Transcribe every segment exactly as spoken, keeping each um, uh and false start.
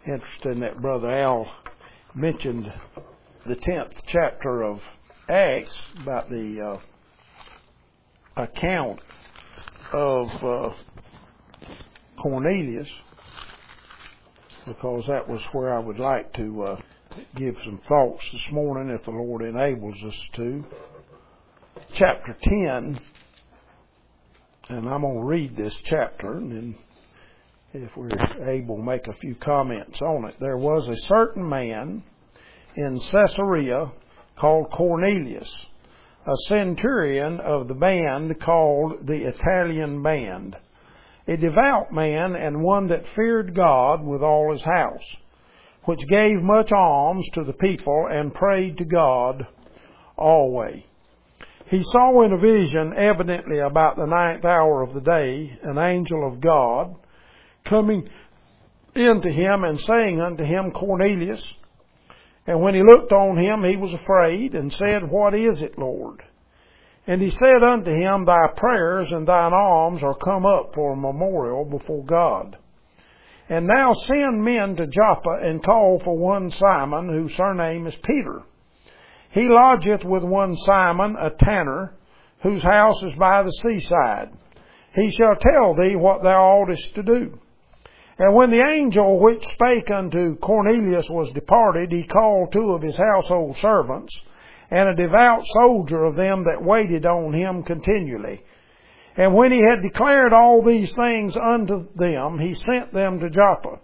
Interesting that Brother Al mentioned the tenth chapter of Acts about the uh, account of uh, Cornelius, because that was where I would like to uh, give some thoughts this morning, if the Lord enables us to. Chapter ten, and I'm going to read this chapter, and then if we're able, make a few comments on it. There was a certain man in Caesarea called Cornelius, a centurion of the band called the Italian Band, a devout man and one that feared God with all his house, which gave much alms to the people and prayed to God always. He saw in a vision, evidently about the ninth hour of the day, an angel of God coming into him and saying unto him, Cornelius. And when he looked on him, he was afraid and said, What is it, Lord? And he said unto him, Thy prayers and thine alms are come up for a memorial before God. And now send men to Joppa and call for one Simon, whose surname is Peter. He lodgeth with one Simon, a tanner, whose house is by the seaside. He shall tell thee what thou oughtest to do. And when the angel which spake unto Cornelius was departed, he called two of his household servants, and a devout soldier of them that waited on him continually. And when he had declared all these things unto them, he sent them to Joppa.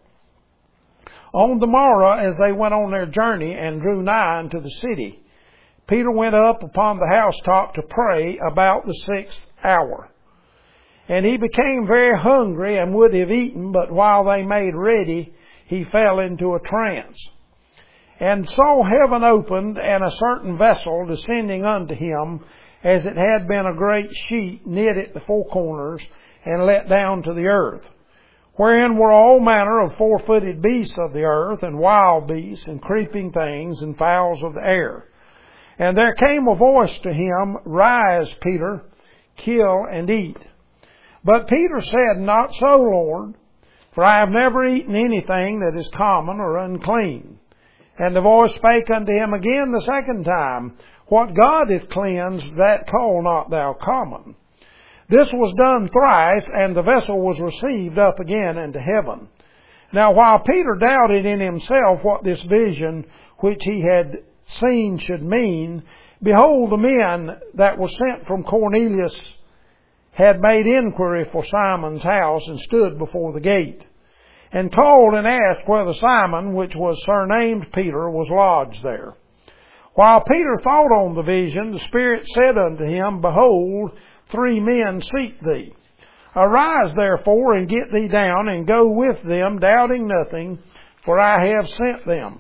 On the morrow, as they went on their journey and drew nigh unto the city, Peter went up upon the housetop to pray about the sixth hour. And he became very hungry and would have eaten, but while they made ready, he fell into a trance. And saw heaven opened, and a certain vessel descending unto him, as it had been a great sheet knit at the four corners, and let down to the earth, wherein were all manner of four-footed beasts of the earth, and wild beasts, and creeping things, and fowls of the air. And there came a voice to him, Rise, Peter, kill and eat. But Peter said, Not so, Lord, for I have never eaten anything that is common or unclean. And the voice spake unto him again the second time, What God hath cleansed, that call not thou common. This was done thrice, and the vessel was received up again into heaven. Now while Peter doubted in himself what this vision which he had seen should mean, behold, the men that were sent from Cornelius had made inquiry for Simon's house, and stood before the gate, and called and asked whether Simon, which was surnamed Peter, was lodged there. While Peter thought on the vision, the Spirit said unto him, Behold, three men seek thee. Arise therefore, and get thee down, and go with them, doubting nothing, for I have sent them.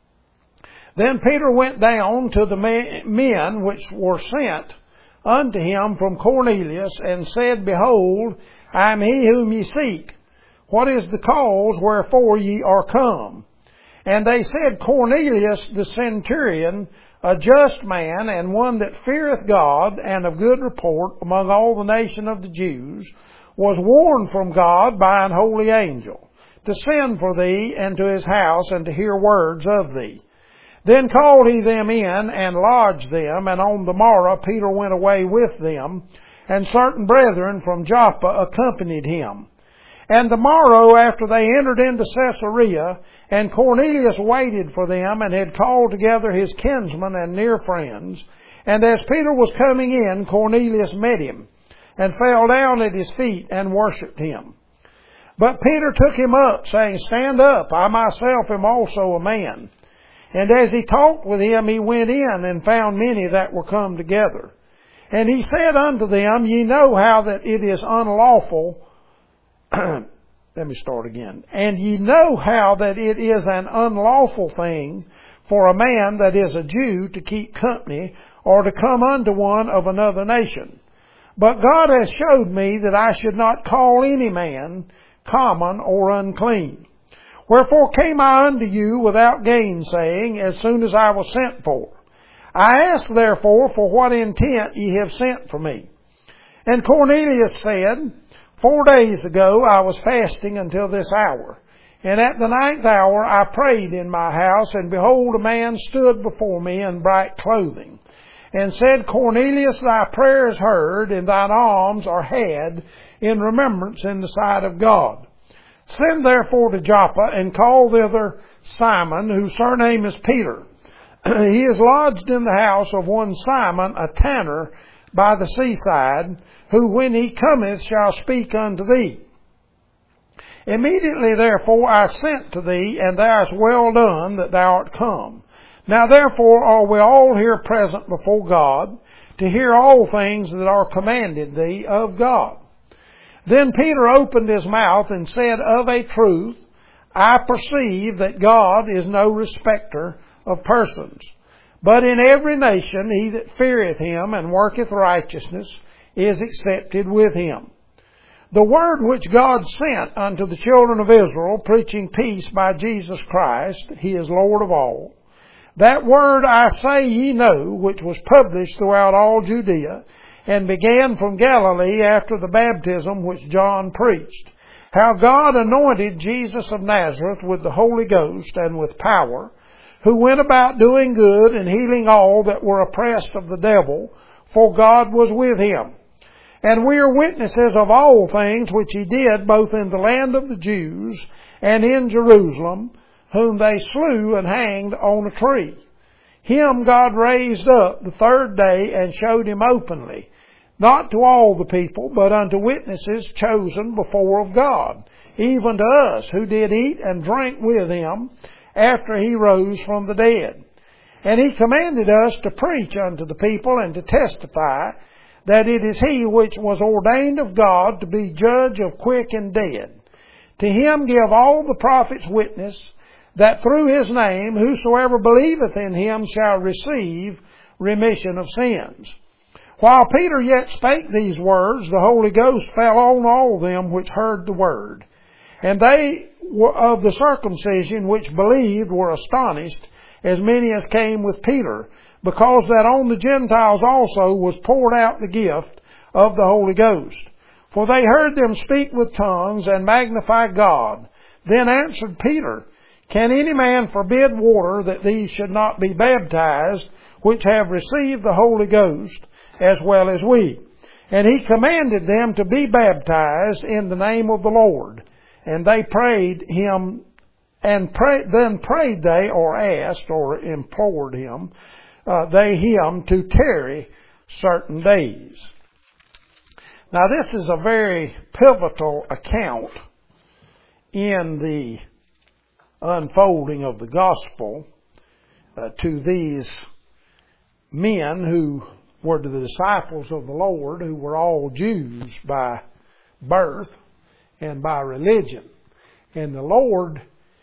Then Peter went down to the men which were sent unto him from Cornelius, and said, Behold, I am he whom ye seek. What is the cause wherefore ye are come? And they said, Cornelius the centurion, a just man, and one that feareth God, and of good report among all the nation of the Jews, was warned from God by an holy angel, to send for thee and to his house, and to hear words of thee. Then called he them in, and lodged them, and on the morrow Peter went away with them, and certain brethren from Joppa accompanied him. And the morrow after they entered into Caesarea, and Cornelius waited for them, and had called together his kinsmen and near friends. And as Peter was coming in, Cornelius met him, and fell down at his feet, and worshipped him. But Peter took him up, saying, Stand up, I myself am also a man. And as he talked with him, he went in, and found many that were come together. And he said unto them, Ye know how that it is unlawful. Let me start again. And ye know how that it is an unlawful thing for a man that is a Jew to keep company, or to come unto one of another nation. But God has showed me that I should not call any man common or unclean. Wherefore came I unto you without gainsaying, as soon as I was sent for. I ask therefore for what intent ye have sent for me. And Cornelius said, Four days ago I was fasting until this hour, And at the ninth hour I prayed in my house, and behold, a man stood before me in bright clothing, and said, Cornelius, thy prayer is heard, and thine alms are had in remembrance in the sight of God. Send therefore to Joppa, and call thither Simon, whose surname is Peter. He is lodged in the house of one Simon, a tanner, by the seaside, who when he cometh shall speak unto thee. Immediately therefore I sent to thee, and thou hast well done that thou art come. Now therefore are we all here present before God, to hear all things that are commanded thee of God. Then Peter opened his mouth and said, Of a truth, I perceive that God is no respecter of persons. But in every nation he that feareth him and worketh righteousness is accepted with him. The word which God sent unto the children of Israel, preaching peace by Jesus Christ, he is Lord of all. That word I say ye know, which was published throughout all Judea, and began from Galilee after the baptism which John preached, how God anointed Jesus of Nazareth with the Holy Ghost and with power, who went about doing good and healing all that were oppressed of the devil, for God was with him. And we are witnesses of all things which he did both in the land of the Jews and in Jerusalem, whom they slew and hanged on a tree. Him God raised up the third day and showed him openly, not to all the people, but unto witnesses chosen before of God, even to us who did eat and drink with him after he rose from the dead. And he commanded us to preach unto the people and to testify that it is he which was ordained of God to be judge of quick and dead. To him give all the prophets witness that through his name whosoever believeth in him shall receive remission of sins. While Peter yet spake these words, the Holy Ghost fell on all them which heard the word. And they of the circumcision which believed were astonished, as many as came with Peter, because that on the Gentiles also was poured out the gift of the Holy Ghost. For they heard them speak with tongues and magnify God. Then answered Peter, Can any man forbid water that these should not be baptized, which have received the Holy Ghost, as well as we? And he commanded them to be baptized in the name of the Lord. And they prayed him, and pray, then prayed they, or asked, or implored him, uh, they him to tarry certain days. Now this is a very pivotal account in the unfolding of the gospel uh, to these men who were the disciples of the Lord, who were all Jews by birth and by religion. And the Lord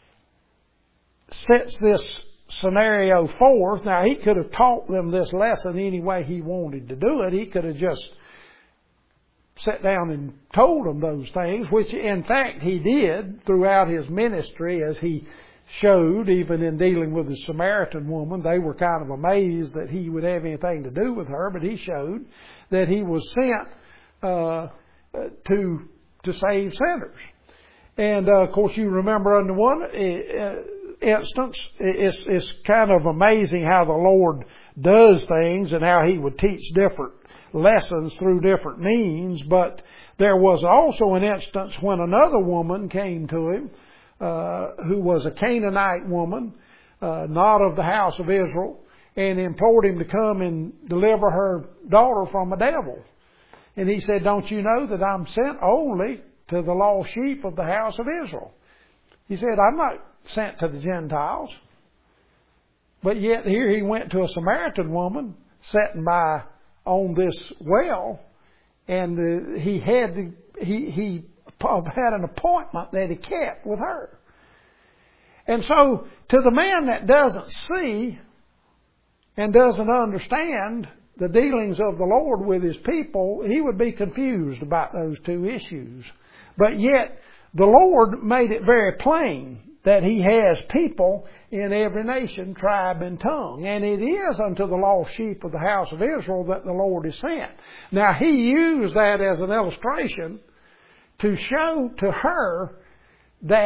sets this scenario forth. Now, he could have taught them this lesson any way he wanted to do it. He could have just sat down and told them those things, which in fact he did throughout his ministry, as he showed even in dealing with the Samaritan woman. They were kind of amazed that he would have anything to do with her, but he showed that he was sent uh, to to save sinners. And uh, of course, you remember under one uh, instance, it's, it's kind of amazing how the Lord does things and how he would teach different lessons through different means. But there was also an instance when another woman came to him, uh, who was a Canaanite woman, uh, not of the house of Israel, and implored him to come and deliver her daughter from a devil. And he said, Don't you know that I'm sent only to the lost sheep of the house of Israel? He said, I'm not sent to the Gentiles. But yet here he went to a Samaritan woman sitting by on this well, and uh, he had to, he he had an appointment that he kept with her. And so to the man that doesn't see and doesn't understand the dealings of the Lord with his people, he would be confused about those two issues. But yet the Lord made it very plain that he has people in every nation, tribe, and tongue. And it is unto the lost sheep of the house of Israel that the Lord is sent. Now, he used that as an illustration to show to her that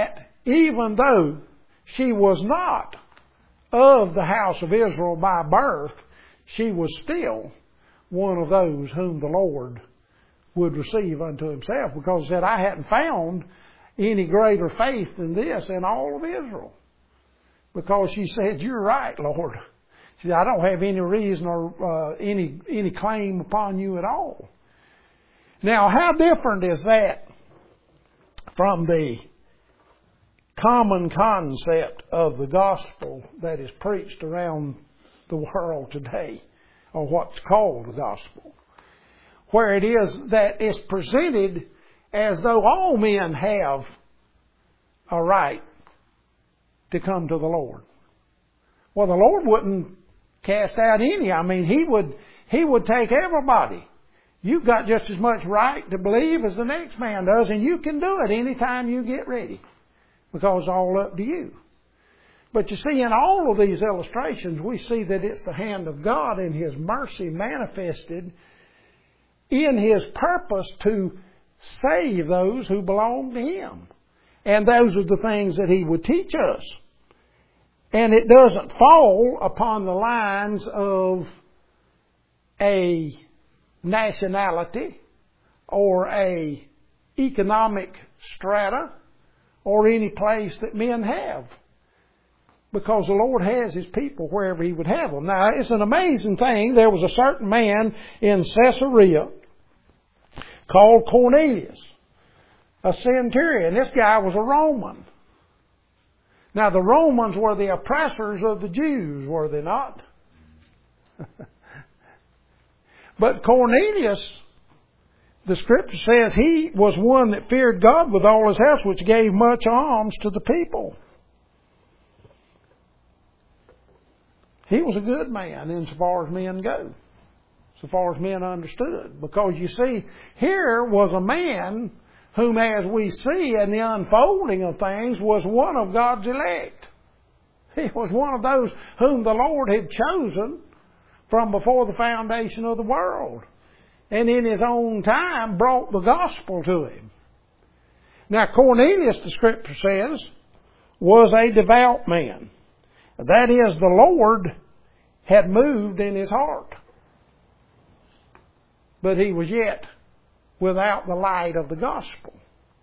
even though she was not of the house of Israel by birth, she was still one of those whom the Lord would receive unto himself, because he said, I hadn't found any greater faith than this in all of Israel. Because she said, you're right, Lord. She said, I don't have any reason or uh, any any claim upon you at all. Now, how different is that from the common concept of the gospel that is preached around the world today, or what's called the gospel, where it is that it's presented as though all men have a right to come to the Lord. Well, the Lord wouldn't cast out any. I mean, He would He would take everybody. You've got just as much right to believe as the next man does, and you can do it anytime you get ready, because it's all up to you. But you see, in all of these illustrations, we see that it's the hand of God and His mercy manifested in His purpose to save those who belong to Him. And those are the things that He would teach us. And it doesn't fall upon the lines of a nationality or a economic strata or any place that men have. Because the Lord has His people wherever He would have them. Now, it's an amazing thing. There was a certain man in Caesarea called Cornelius, a centurion. This guy was a Roman. Now, the Romans were the oppressors of the Jews, were they not? But Cornelius, the Scripture says, he was one that feared God with all his house, which gave much alms to the people. He was a good man insofar as men go, so far as men understood. Because you see, here was a man whom, as we see in the unfolding of things, was one of God's elect. He was one of those whom the Lord had chosen from before the foundation of the world, and in His own time brought the gospel to him. Now, Cornelius, the Scripture says, was a devout man. That is, the Lord had moved in his heart. But he was yet without the light of the gospel.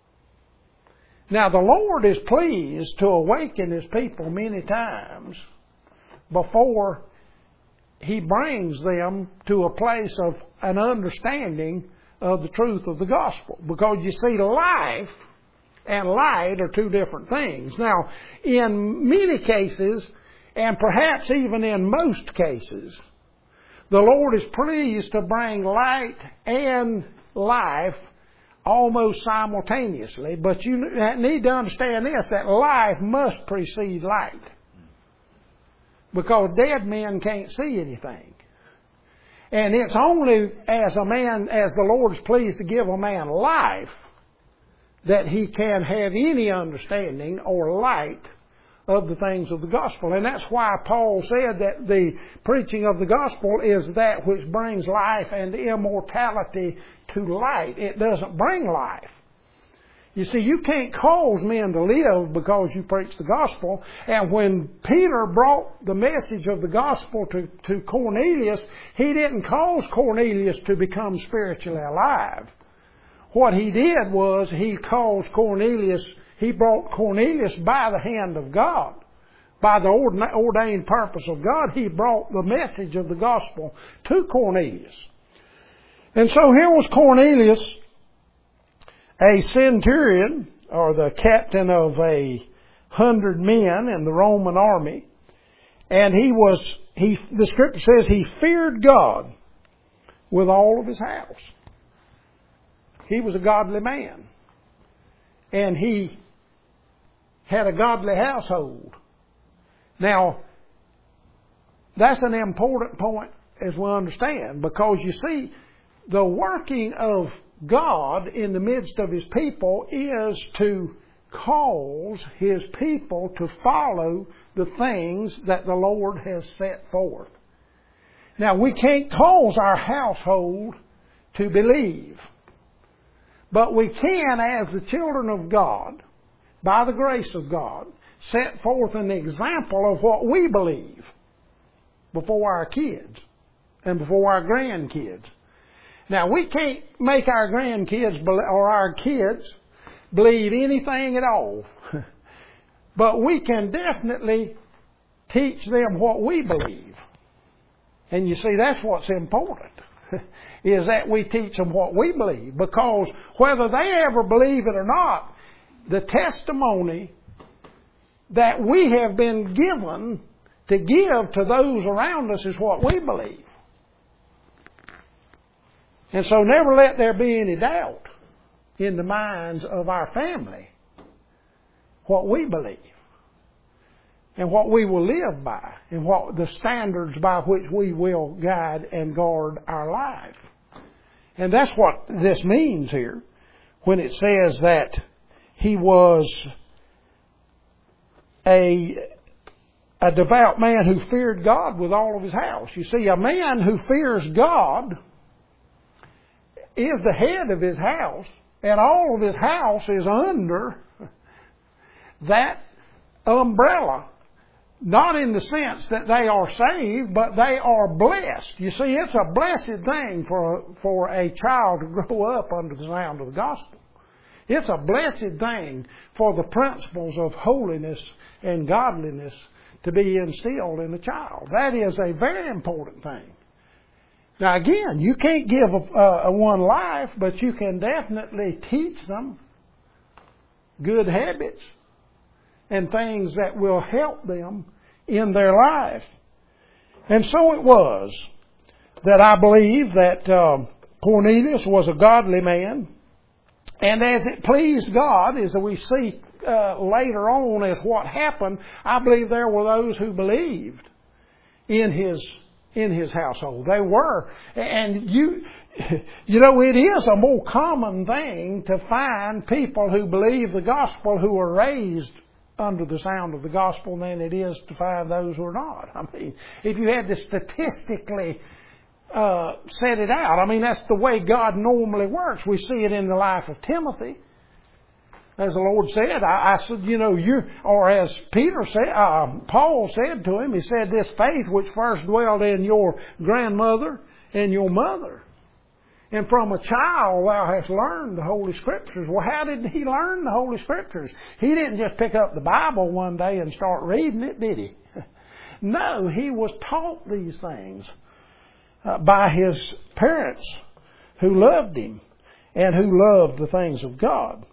Now, the Lord is pleased to awaken His people many times before He brings them to a place of an understanding of the truth of the gospel. Because you see, life and light are two different things. Now, in many cases, and perhaps even in most cases, the Lord is pleased to bring light and life almost simultaneously. But you need to understand this, that life must precede light. Because dead men can't see anything. And it's only as a man, as the Lord is pleased to give a man life, that he can have any understanding or light of the things of the gospel. And that's why Paul said that the preaching of the gospel is that which brings life and immortality to light. It doesn't bring life. You see, you can't cause men to live because you preach the gospel. And when Peter brought the message of the gospel to, to Cornelius, he didn't cause Cornelius to become spiritually alive. What he did was he caused Cornelius, he brought Cornelius by the hand of God. By the ordained purpose of God, he brought the message of the gospel to Cornelius. And so here was Cornelius, a centurion, or the captain of a hundred men in the Roman army. And he was, he, the Scripture says he feared God with all of his house. He was a godly man. And he had a godly household. Now, that's an important point as we understand, because you see, the working of God in the midst of His people is to cause His people to follow the things that the Lord has set forth. Now, we can't cause our household to believe, but we can, as the children of God, by the grace of God, set forth an example of what we believe before our kids and before our grandkids. Now, we can't make our grandkids or our kids believe anything at all. But we can definitely teach them what we believe. And you see, that's what's important, is that we teach them what we believe. Because whether they ever believe it or not, the testimony that we have been given to give to those around us is what we believe. And so never let there be any doubt in the minds of our family what we believe and what we will live by and what the standards by which we will guide and guard our life. And that's what this means here when it says that he was a, a devout man who feared God with all of his house. You see, a man who fears God is the head of his house, and all of his house is under that umbrella. Not in the sense that they are saved, but they are blessed. You see, it's a blessed thing for a, for a child to grow up under the sound of the gospel. It's a blessed thing for the principles of holiness and godliness to be instilled in a child. That is a very important thing. Now again, you can't give a, a one life, but you can definitely teach them good habits and things that will help them in their life. And so it was that I believe that uh, Cornelius was a godly man. And as it pleased God, as we see uh, later on as what happened, I believe there were those who believed in his in his household. They were. And you, you know, it is a more common thing to find people who believe the gospel who are raised under the sound of the gospel than it is to find those who are not. I mean, if you had to statistically uh, set it out, I mean, that's the way God normally works. We see it in the life of Timothy. As the Lord said, I, I said, you know, you, or as Peter said, uh, Paul said to him, he said, this faith which first dwelled in your grandmother and your mother. And from a child thou hast learned the Holy Scriptures. Well, how did he learn the Holy Scriptures? He didn't just pick up the Bible one day and start reading it, did he? No, he was taught these things uh, by his parents who loved him and who loved the things of God.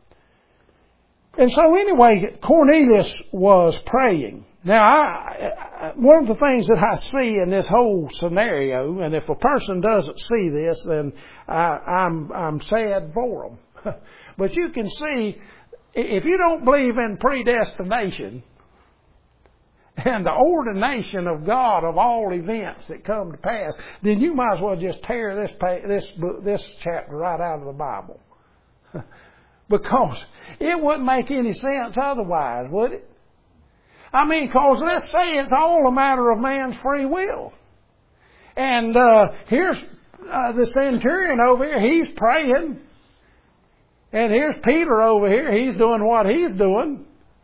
And so anyway, Cornelius was praying. Now, I, one of the things that I see in this whole scenario, and if a person doesn't see this, then I, I'm, I'm sad for them. But you can see, if you don't believe in predestination and the ordination of God of all events that come to pass, then you might as well just tear this this this chapter right out of the Bible. Because it wouldn't make any sense otherwise, would it? I mean, because let's say it's all a matter of man's free will. And uh, here's uh, the centurion over here, he's praying. And here's Peter over here, he's doing what he's doing.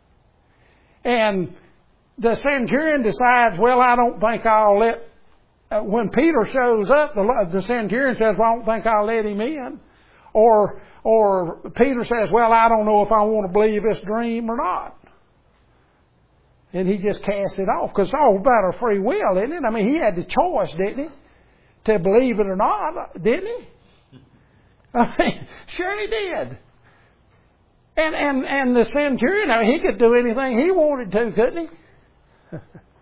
And the centurion decides, well, I don't think I'll let... Uh, when Peter shows up, the, the centurion says, well, I don't think I'll let him in. Or... Or Peter says, well, I don't know if I want to believe this dream or not. And he just casts it off. Because it's all about our free will, isn't it? I mean, he had the choice, didn't he? To believe it or not, didn't he? I mean, sure he did. And and, and the centurion, I mean, he could do anything he wanted to, couldn't he?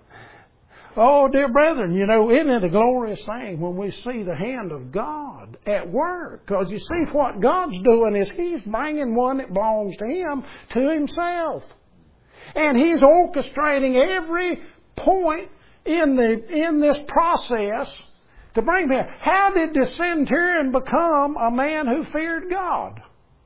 Oh, dear brethren, you know, isn't it a glorious thing when we see the hand of God at work? Because you see, what God's doing is He's bringing one that belongs to Him to Himself. And He's orchestrating every point in the in this process to bring him. How did the centurion become a man who feared God?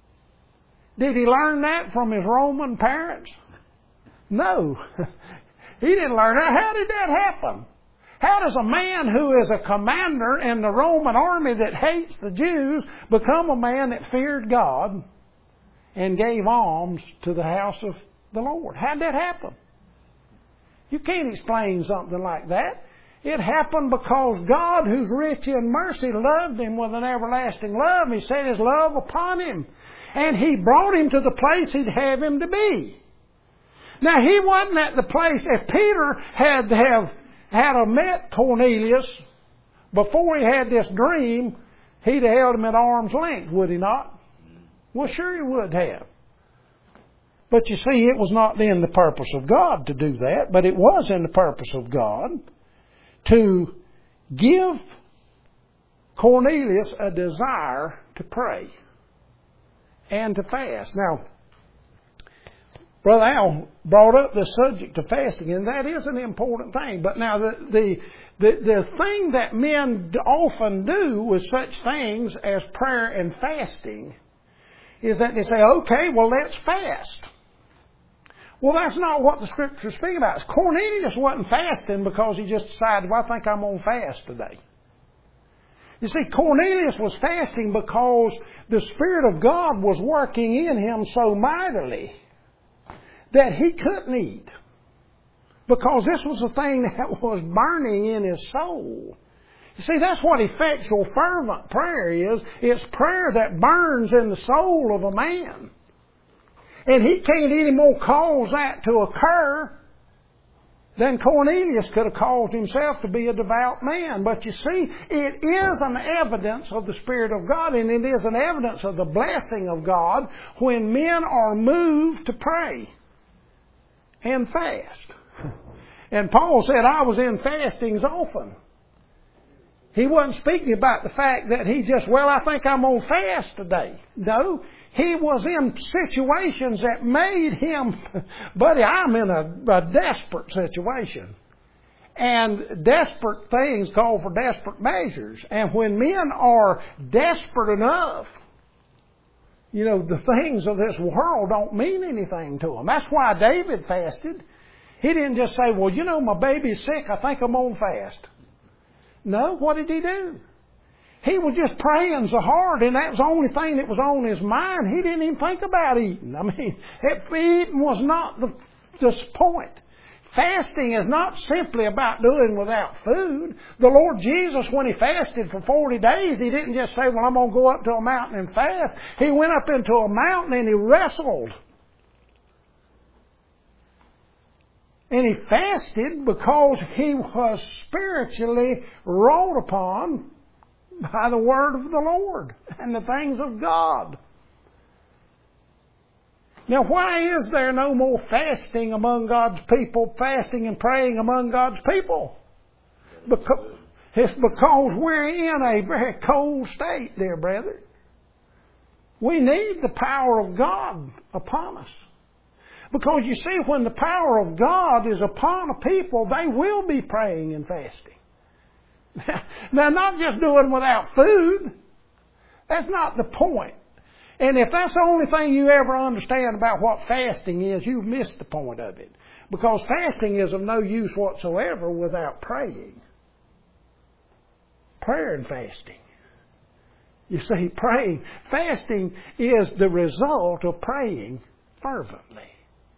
Did he learn that from his Roman parents? No. He didn't learn that. How did that happen? How does a man who is a commander in the Roman army that hates the Jews become a man that feared God and gave alms to the house of the Lord. How'd that happen? You can't explain something like that. It happened because God, who's rich in mercy, loved him with an everlasting love. He set His love upon him. And He brought him to the place He'd have him to be. Now, he wasn't at the place. If Peter had to have had a met Cornelius before he had this dream, he'd have held him at arm's length, would he not? Well, sure he would have. But you see, it was not in the purpose of God to do that, but it was in the purpose of God to give Cornelius a desire to pray and to fast. Now, Brother Al brought up the subject of fasting, and that is an important thing. But now, the, the, the, the thing that men often do with such things as prayer and fasting is that they say, okay, well, let's fast. Well, that's not what the Scriptures speak about. Cornelius wasn't fasting because he just decided, well, I think I'm going to fast today. You see, Cornelius was fasting because the Spirit of God was working in him so mightily that he couldn't eat. Because this was the thing that was burning in his soul. You see, that's what effectual fervent prayer is. It's prayer that burns in the soul of a man. And he can't any more cause that to occur than Cornelius could have caused himself to be a devout man. But you see, it is an evidence of the Spirit of God, and it is an evidence of the blessing of God when men are moved to pray and fast. And Paul said, I was in fastings often. He wasn't speaking about the fact that he just, well, I think I'm going to fast today. No, he was in situations that made him, buddy, I'm in a, a desperate situation. And desperate things call for desperate measures. And when men are desperate enough, you know, the things of this world don't mean anything to them. That's why David fasted. He didn't just say, well, you know, my baby's sick, I think I'm going to fast. No, what did he do? He was just praying so hard, and that was the only thing that was on his mind. He didn't even think about eating. I mean, eating was not the, the point. Fasting is not simply about doing without food. The Lord Jesus, when He fasted for forty days, He didn't just say, well, I'm going to go up to a mountain and fast. He went up into a mountain and He wrestled. And He fasted because He was spiritually wrought upon by the Word of the Lord and the things of God. Now, why is there no more fasting among God's people, fasting and praying among God's people? Because, it's because we're in a very cold state, dear brethren. We need the power of God upon us. Because you see, when the power of God is upon a people, they will be praying and fasting. Now, not just doing without food. That's not the point. And if that's the only thing you ever understand about what fasting is, you've missed the point of it. Because fasting is of no use whatsoever without praying. Prayer and fasting. You see, praying, fasting is the result of praying fervently.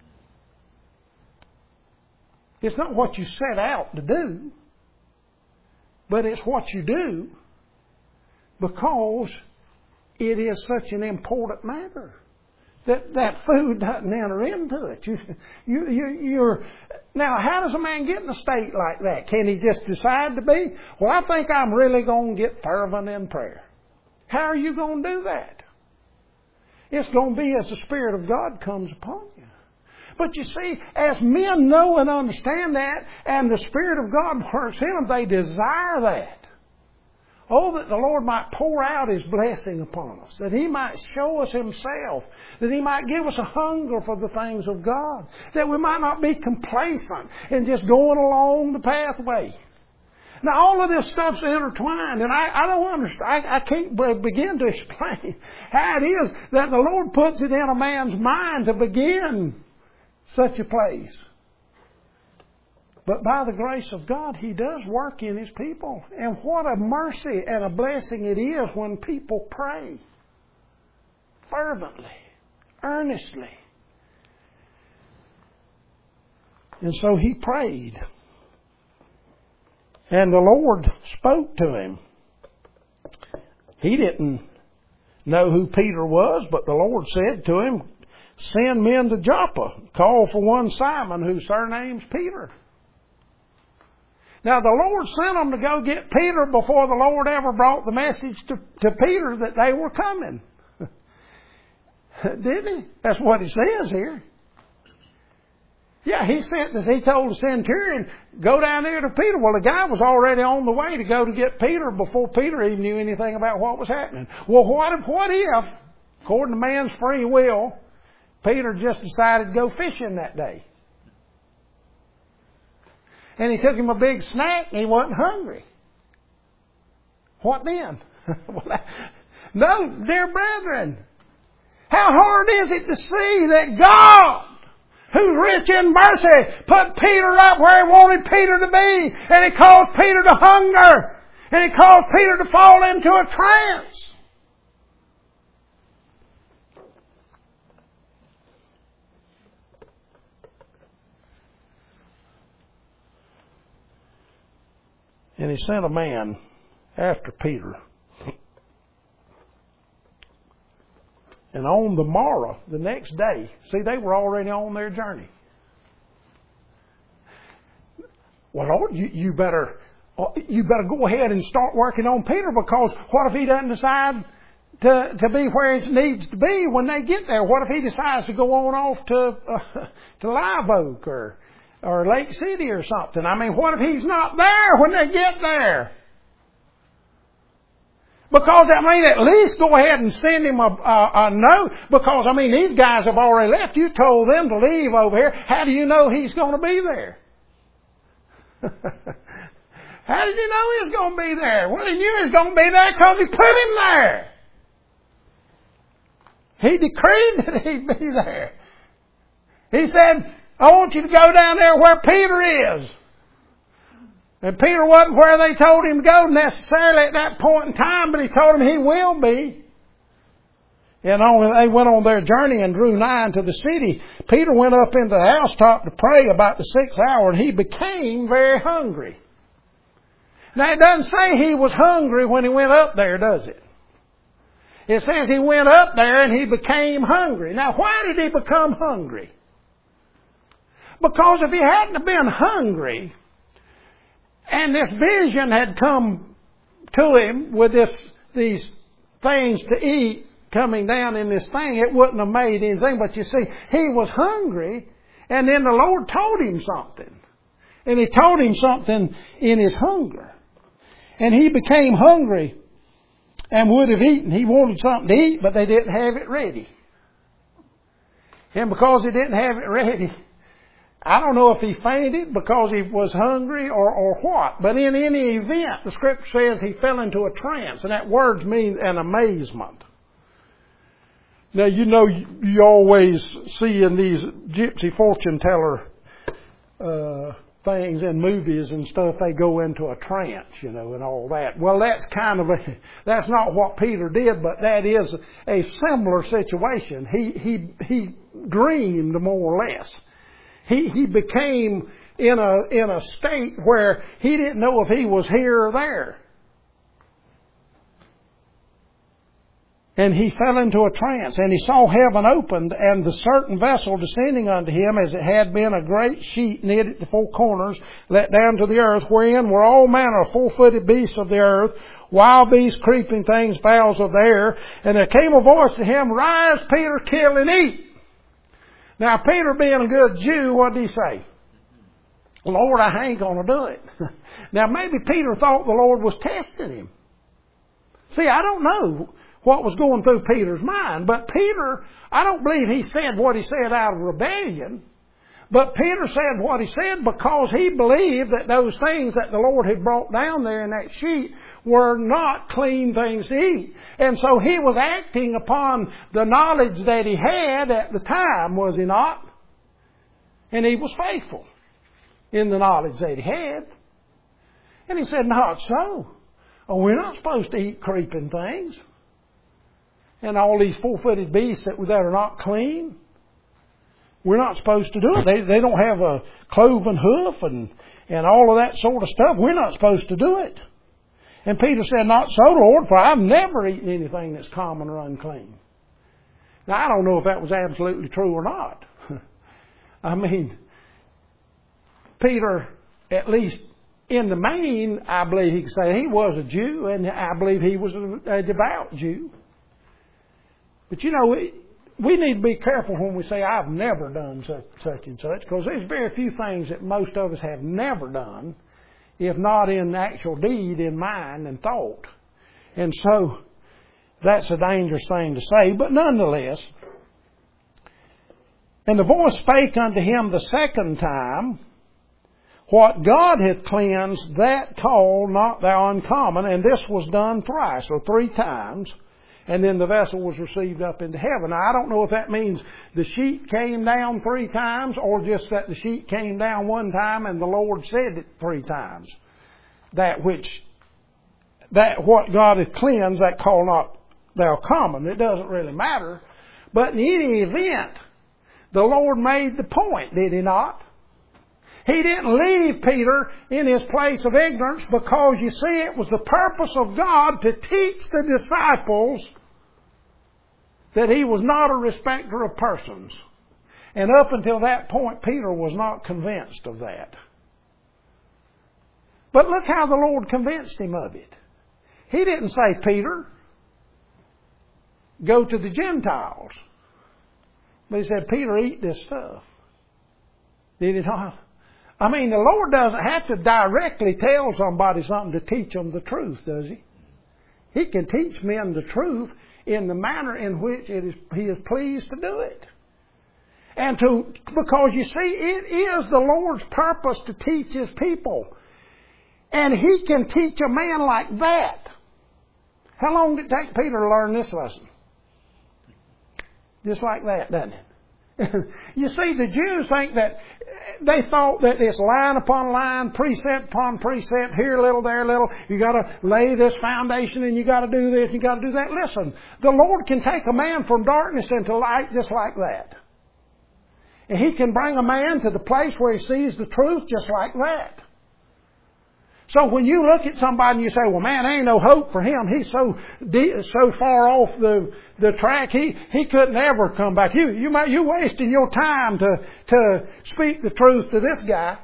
It's not what you set out to do, but it's what you do because it is such an important matter that that food doesn't enter into it. You, you, you, you're now. How does a man get in a state like that? Can he just decide to be? Well, I think I'm really going to get fervent in prayer. How are you going to do that? It's going to be as the Spirit of God comes upon you. But you see, as men know and understand that, and the Spirit of God works in them, they desire that. Oh, that the Lord might pour out His blessing upon us, that He might show us Himself, that He might give us a hunger for the things of God, that we might not be complacent and just going along the pathway. Now, all of this stuff's intertwined, and I, I don't understand. I, I can't begin to explain how it is that the Lord puts it in a man's mind to begin such a place. But by the grace of God, He does work in His people. And what a mercy and a blessing it is when people pray fervently, earnestly. And so he prayed. And the Lord spoke to him. He didn't know who Peter was, but the Lord said to him, send men to Joppa. Call for one Simon, whose surname's Peter. Now the Lord sent them to go get Peter before the Lord ever brought the message to, to Peter that they were coming. Didn't he? That's what he says here. Yeah, he sent this. He told the centurion, go down there to Peter. Well, the guy was already on the way to go to get Peter before Peter even knew anything about what was happening. Well, what if, what if, according to man's free will, Peter just decided to go fishing that day? And he took him a big snack and he wasn't hungry. What then? No, dear brethren, how hard is it to see that God, who's rich in mercy, put Peter up where he wanted Peter to be, and he caused Peter to hunger, and he caused Peter to fall into a trance. And he sent a man after Peter. And on the morrow, the next day, see, they were already on their journey. Well, Lord, you, you better you better go ahead and start working on Peter, because what if he doesn't decide to to be where he needs to be when they get there? What if he decides to go on off to uh, to Live Oak or or Lake City or something? I mean, what if he's not there when they get there? Because, I mean, at least go ahead and send him a, a, a note. Because, I mean, these guys have already left. You told them to leave over here. How do you know he's going to be there? How did you know he was going to be there? Well, he knew he was going to be there because he put him there. He decreed that he'd be there. He said, I want you to go down there where Peter is. And Peter wasn't where they told him to go necessarily at that point in time, but he told him he will be. And on, they went on their journey and drew nigh unto the city. Peter went up into the housetop to pray about the sixth hour, and he became very hungry. Now, it doesn't say he was hungry when he went up there, does it? It says he went up there and he became hungry. Now, why did he become hungry? Because if he hadn't have been hungry, and this vision had come to him with this, these things to eat coming down in this thing, it wouldn't have made anything. But you see, he was hungry, and then the Lord told him something. And he told him something in his hunger. And he became hungry and would have eaten. He wanted something to eat, but they didn't have it ready. And because they didn't have it ready, I don't know if he fainted because he was hungry or, or what. But in any event, the Scripture says he fell into a trance. And that word means an amazement. Now, you know, you, you always see in these gypsy fortune teller uh, things in movies and stuff, they go into a trance, you know, and all that. Well, that's kind of a, that's not what Peter did, but that is a similar situation. He, he, he dreamed more or less. He, he became in a, in a state where he didn't know if he was here or there. And he fell into a trance, and he saw heaven opened, and the certain vessel descending unto him, as it had been a great sheet knit at the four corners, let down to the earth, wherein were all manner of four-footed beasts of the earth, wild beasts, creeping things, fowls of the air. And there came a voice to him, Rise, Peter, kill and eat. Now, Peter, being a good Jew, what did he say? Lord, I ain't going to do it. Now, maybe Peter thought the Lord was testing him. See, I don't know what was going through Peter's mind, but Peter, I don't believe he said what he said out of rebellion. But Peter said what he said because he believed that those things that the Lord had brought down there in that sheet were not clean things to eat. And so he was acting upon the knowledge that he had at the time, was he not? And he was faithful in the knowledge that he had. And he said, not so. Oh, we're not supposed to eat creeping things. and all these four-footed beasts that, that are not clean. We're not supposed to do it. They, they don't have a cloven hoof and, and all of that sort of stuff. We're not supposed to do it. And Peter said, not so, Lord, for I've never eaten anything that's common or unclean. Now, I don't know if that was absolutely true or not. I mean, Peter, at least in the main, I believe he could say he was a Jew, and I believe he was a, a devout Jew. But you know, we, we need to be careful when we say, I've never done such, such and such, because there's very few things that most of us have never done, if not in actual deed, in mind and thought. And so, that's a dangerous thing to say, but nonetheless, and the voice spake unto him the second time, what God hath cleansed, that call not thou uncommon. And this was done thrice, or three times. And then the vessel was received up into heaven. Now, I don't know if that means the sheet came down three times, or just that the sheet came down one time and the Lord said it three times. That which, that what God hath cleansed, that call not thou common. It doesn't really matter. But in any event, the Lord made the point, did He not? He didn't leave Peter in his place of ignorance, because, you see, it was the purpose of God to teach the disciples that He was not a respecter of persons. And up until that point, Peter was not convinced of that. But look how the Lord convinced him of it. He didn't say, Peter, go to the Gentiles. But He said, Peter, eat this stuff. Did He not? I mean, the Lord doesn't have to directly tell somebody something to teach them the truth, does He? He can teach men the truth in the manner in which it is, He is pleased to do it. And to, because you see, it is the Lord's purpose to teach His people. And He can teach a man like that. How long did it take Peter to learn this lesson? Just like that, doesn't it? You see, the Jews think that they thought that it's line upon line, precept upon precept, here a little, there a little. You got to lay this foundation, and you got to do this, you got to do that. Listen, the Lord can take a man from darkness into light just like that. And He can bring a man to the place where he sees the truth just like that. So when you look at somebody and you say, well, man, there ain't no hope for him. He's so de- so far off the, the track, he, he couldn't ever come back. You, you might, you're wasting your time to, to speak the truth to this guy.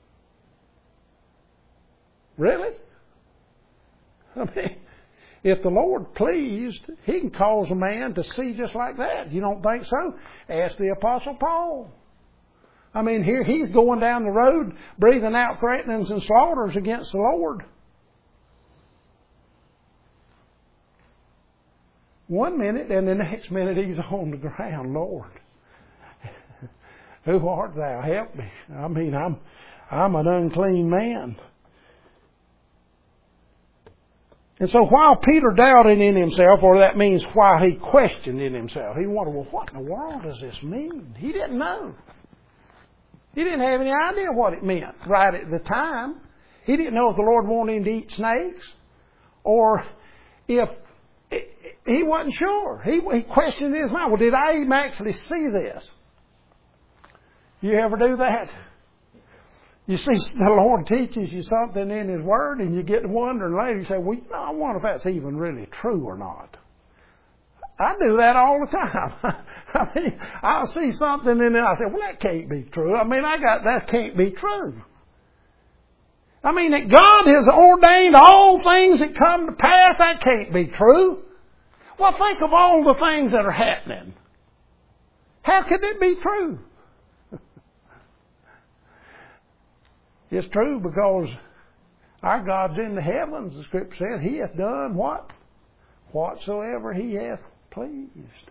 Really? I mean, if the Lord pleased, He can cause a man to see just like that. You don't think so? Ask the Apostle Paul. I mean, here he's going down the road breathing out threatenings and slaughters against the Lord. One minute, and the next minute he's on the ground. Lord, who art thou? Help me. I mean, I'm I'm an unclean man. And so while Peter doubted in himself, or that means while he questioned in himself, he wondered, well, what in the world does this mean? He didn't know. He didn't have any idea what it meant right at the time. He didn't know if the Lord wanted him to eat snakes, or if he wasn't sure. He, he questioned in his mind, well, did I even actually see this? You ever do that? You see, the Lord teaches you something in His Word, and you get to wondering later, you say, well, you know, I wonder if that's even really true or not. I do that all the time. I mean, I'll see something and then I say, well, that can't be true. I mean, I got, that can't be true. I mean, that God has ordained all things that come to pass, that can't be true. Well, think of all the things that are happening. How could it be true? It's true because our God's in the heavens. The Scripture says He hath done what? Whatsoever He hath pleased.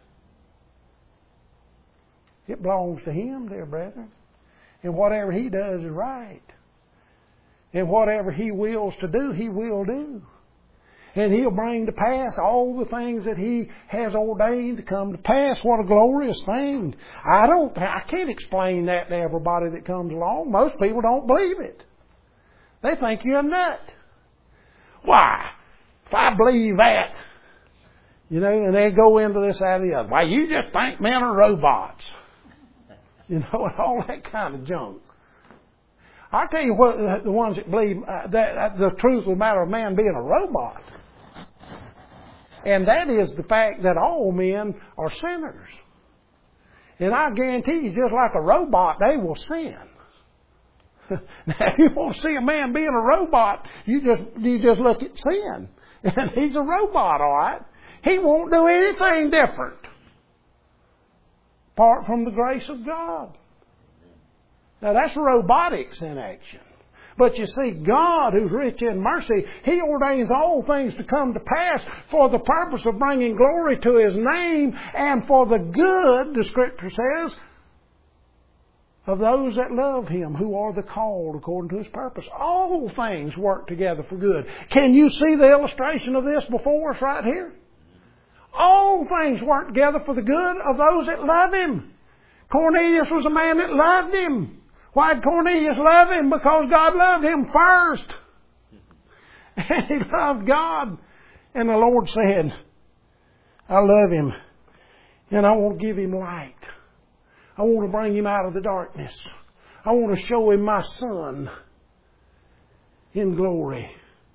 It belongs to Him, dear brethren. And whatever He does is right. And whatever He wills to do, He will do. And He'll bring to pass all the things that He has ordained to come to pass. What a glorious thing. I don't, I can't explain that to everybody that comes along. Most people don't believe it. They think you're a nut. Why? If I believe that, You know, and they go into this, that, or the other. Why, you just think men are robots. You know, and all that kind of junk. I tell you what, the ones that believe uh, that, that the truth of the matter of man being a robot. And that is the fact that all men are sinners. And I guarantee you, just like a robot, they will sin. Now, if you want to see a man being a robot, you just you just look at sin. And he's a robot, all right. He won't do anything different apart from the grace of God. Now, that's robotics in action. But you see, God, who's rich in mercy, He ordains all things to come to pass for the purpose of bringing glory to His name and for the good, the Scripture says, of those that love Him, who are the called according to His purpose. All things work together for good. Can you see the illustration of this before us right here? All things work together for the good of those that love Him. Cornelius was a man that loved Him. Why did Cornelius love him? Because God loved him first. And he loved God. And the Lord said, I love him. And I want to give him light. I want to bring him out of the darkness. I want to show him my Son in glory.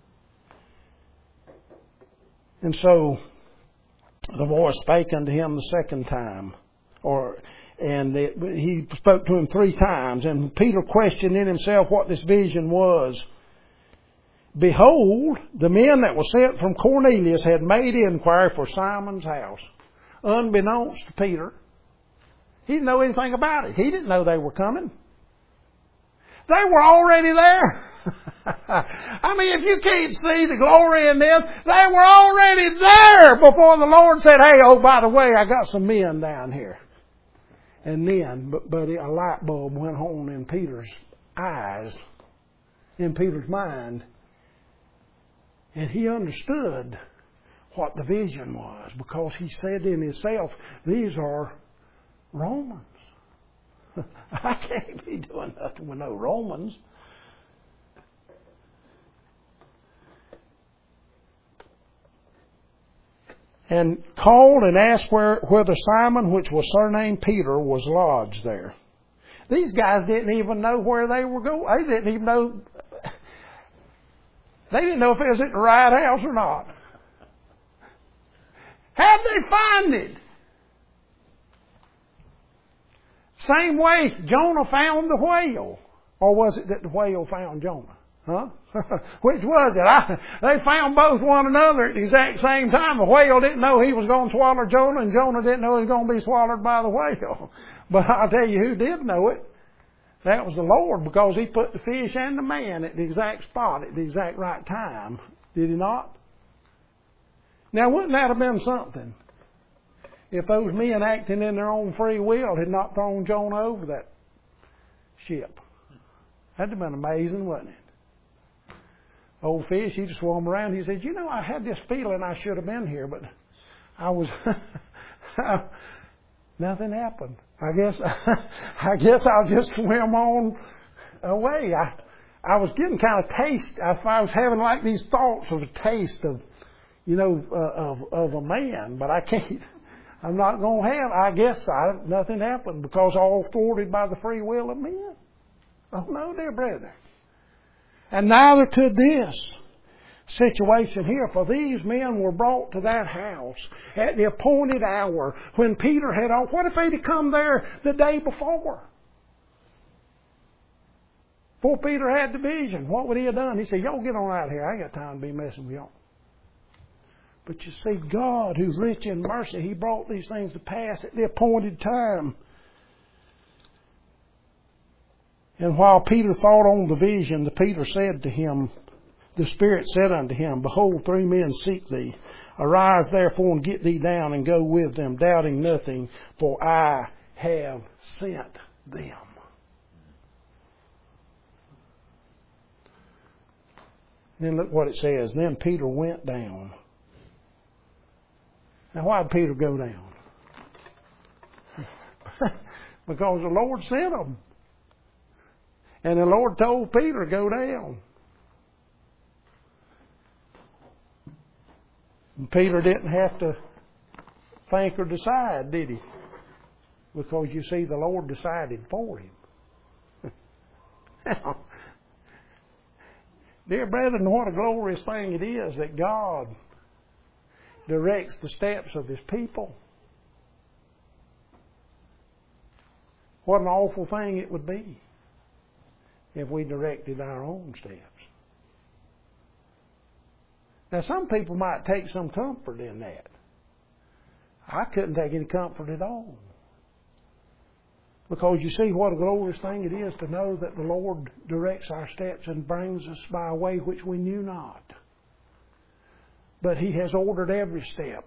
And so the voice spake unto him the second time. Or And it, he spoke to him three times. And Peter questioned in himself what this vision was. Behold, the men that were sent from Cornelius had made inquiry for Simon's house. Unbeknownst to Peter. He didn't know anything about it. He didn't know they were coming. They were already there. I mean, if you can't see the glory in this, they were already there before the Lord said, hey, oh, by the way, I got some men down here. And then, but, but a light bulb went on in Peter's eyes, in Peter's mind. And he understood what the vision was, because he said in himself, these are Romans. I can't be doing nothing with no Romans. And called and asked where, whether Simon, which was surnamed Peter, was lodged there. These guys didn't even know where they were going. They didn't even know. They didn't know if it was at the right house or not. How'd they find it? Same way Jonah found the whale. Or was it that the whale found Jonah? Huh? Which was it? I, they found both one another at the exact same time. The whale didn't know he was going to swallow Jonah, and Jonah didn't know he was going to be swallowed by the whale. But I'll tell you who did know it. That was the Lord, because He put the fish and the man at the exact spot at the exact right time. Did He not? Now, wouldn't that have been something if those men acting in their own free will had not thrown Jonah over that ship? That'd have been amazing, wouldn't it? Old fish, he just swam around. He said, you know, I had this feeling I should have been here, but I was... Nothing happened. I guess I guess I'll just swim on away. I I was getting kind of taste. I, I was having like these thoughts of a taste of, you know, uh, of of a man, but I can't. I'm not going to have. I guess I, nothing happened, because all thwarted by the free will of men. Oh no, dear brother. And neither could this situation here, for these men were brought to that house at the appointed hour when Peter had on. What if they'd come there the day before? Before Peter had the vision, what would he have done? He said, y'all get on out of here. I ain't got time to be messing with y'all. But you see, God, who's rich in mercy, He brought these things to pass at the appointed time. And while Peter thought on the vision, the Peter said to him, the Spirit said unto him, behold, three men seek thee. Arise therefore and get thee down and go with them, doubting nothing, for I have sent them. Then look what it says. Then Peter went down. Now why did Peter go down? Because the Lord sent him. And the Lord told Peter, go down. And Peter didn't have to think or decide, did he? Because you see, the Lord decided for him. Now, dear brethren, what a glorious thing it is that God directs the steps of His people. What an awful thing it would be if we directed our own steps. Now, some people might take some comfort in that. I couldn't take any comfort at all. Because you see what a glorious thing it is to know that the Lord directs our steps and brings us by a way which we knew not. But He has ordered every step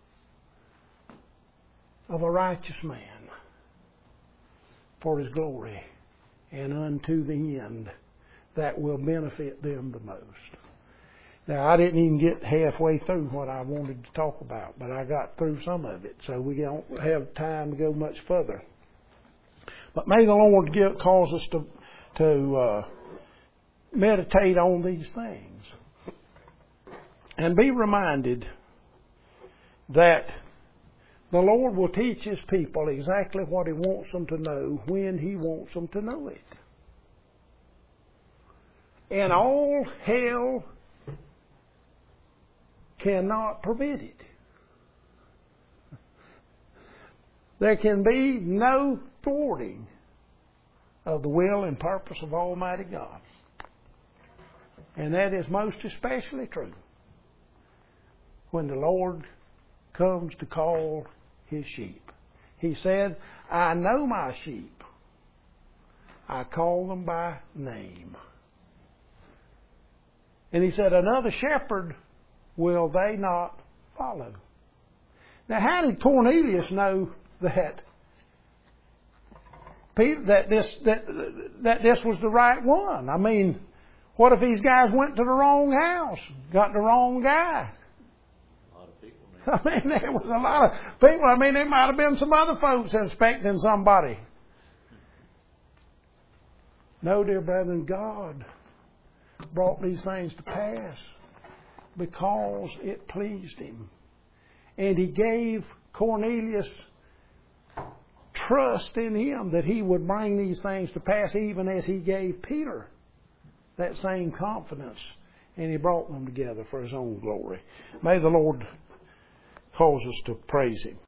of a righteous man for His glory and unto the end that will benefit them the most. Now, I didn't even get halfway through what I wanted to talk about, but I got through some of it, so we don't have time to go much further. But may the Lord give, cause us to, to uh, meditate on these things and be reminded that the Lord will teach His people exactly what He wants them to know when He wants them to know it. And all hell cannot prevent it. There can be no thwarting of the will and purpose of Almighty God. And that is most especially true when the Lord comes to call His sheep. He said, I know my sheep. I call them by name. And He said, another shepherd will they not follow. Now, how did Cornelius know that Peter, that this that that this was the right one? I mean, what if these guys went to the wrong house, got the wrong guy? A lot of people. I mean, there was a lot of people. I mean, there might have been some other folks inspecting somebody. No, dear brethren, God brought these things to pass because it pleased Him. And He gave Cornelius trust in Him that he would bring these things to pass, even as He gave Peter that same confidence. And He brought them together for His own glory. May the Lord cause us to praise Him.